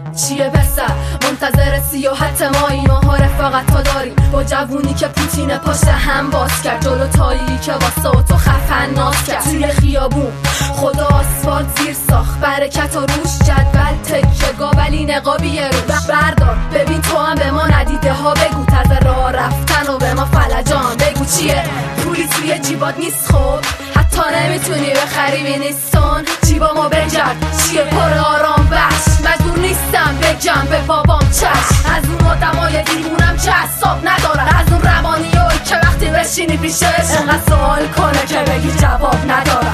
چیه پسر منتظر سیاحت مایی، ماها رفاقت ها داریم با جوونی که پوتین پاشت هم باز کرد، جلو تایی که واسه تو خفن ناز کرد. توی خیابون خدا آسفالت زیر ساخت، برکت و روش جدول تکه گا ولی نقابی روش بردار. ببین تو هم به ما ندیده ها بگو، طرز راه رفتن و به ما فلجان بگو. چیه پولی توی جیبات نیست خب، حتی نمیتونی بخری بینیستون جیبا ما بجرد. چیه پر آرام بخش، مجبور نیستم بگم به بابام چشم. از اون آدمای دیوونم که حساب ندارن، از اون روانیایی که وقتی بشینی پیشش انقدر سوال کنه که بگی جواب ندارم.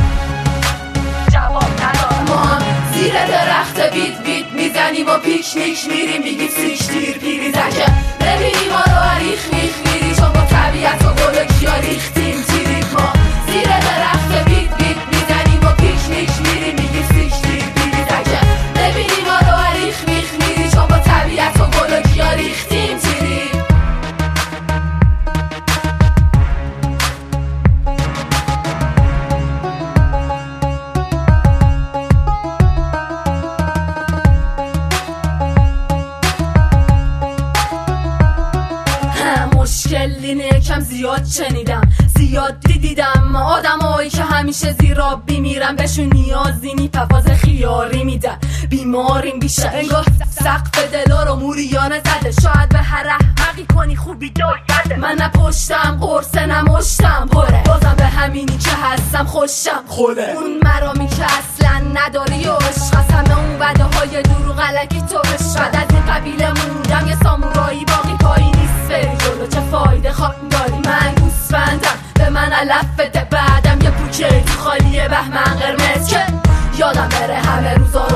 ما هم زیر درخت بیت بیت میزنیم و پیکنیک میریم، میگیم سیش دیر پیری زکه. ببینی ما رو عریخ میخ میری، چون با طبیعت و گل و گیا ریختیم تیریک. ما زیر درخت بیت بیت میزنیم و پیکنیک میریم، میگیم سیش دیر پیری زکه. ببینی ما رو عریخ میخ میری، چون با طبیعت و گل و گیا ریختیم تیریک. مشکل اینه کم زیاد شنیدم، زیاد دیدم آدمایی که همیشه زیر آبی میرن، بهشون نیازی نی پفاز خیاری میدن. بیماریم بیشه انگاه سقف دلا رو موریانه زده، شاید به هر احمقی کنی خوبی دایده. من نپشتم قرصه نمشتم پره، بازم به همینی که هستم خوشم خوله. اون مرامی که اصلا نداری و عشق از همه اون وعده های دروغ علکی تو عشق. بعد از این قبیله موندم یه سامورایی باقی پایی نیست، بری جلو چه فایده خواهد داری. من گوسفندم به من علف بده، بعدم یه پوکه تو خالیه بهمن قرمز که یادم بره همه روزا